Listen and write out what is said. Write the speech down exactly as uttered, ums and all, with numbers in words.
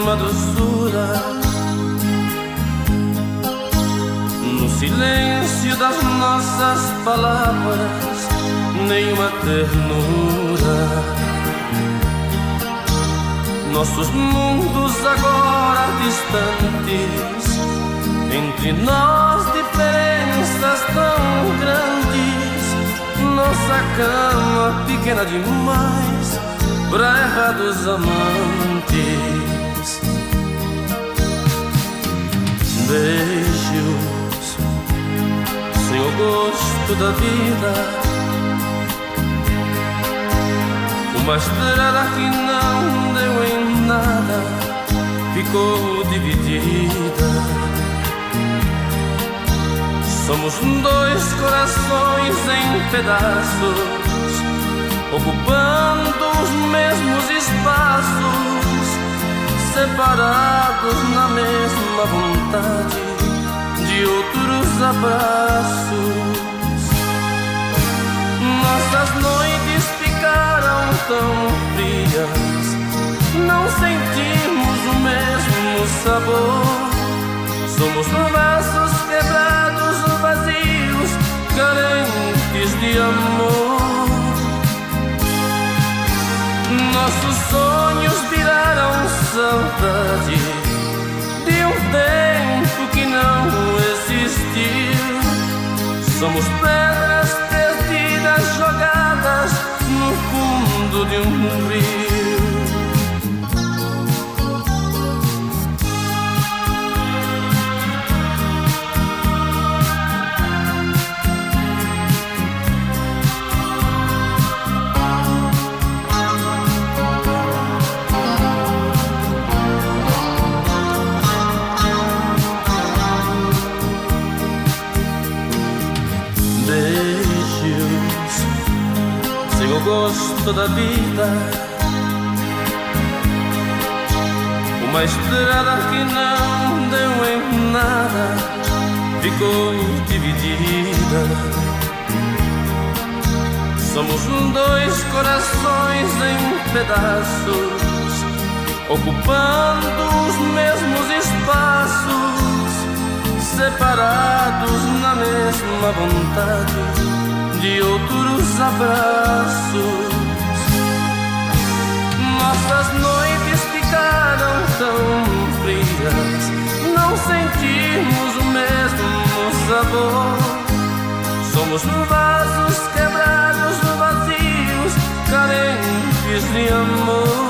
uma doçura no silêncio das nossas palavras, nenhuma ternura. Nossos mundos agora distantes, entre nós diferenças tão grandes. Nossa cama pequena demais pra errados amantes. Beijos sem o gosto da vida, uma estrada que não deu em nada, ficou dividida. Somos dois corações em pedaços, ocupando os mesmos espaços, separados na mesma vontade de outros abraços. Nossas noites ficaram tão frias, não sentimos o mesmo sabor. Somos vasos quebrados, vazios, carentes de amor. Nossos sonhos viraram saudade de um tempo que não existiu. Somos pedras perdidas jogadas no fundo de um rio. O gosto da vida, uma estrada que não deu em nada, ficou dividida. Somos dois corações em pedaços, ocupando os mesmos espaços, separados na mesma vontade de outros abraços. Nossas noites ficaram tão frias, não sentimos o mesmo sabor. Somos vasos quebrados, vazios, carentes de amor.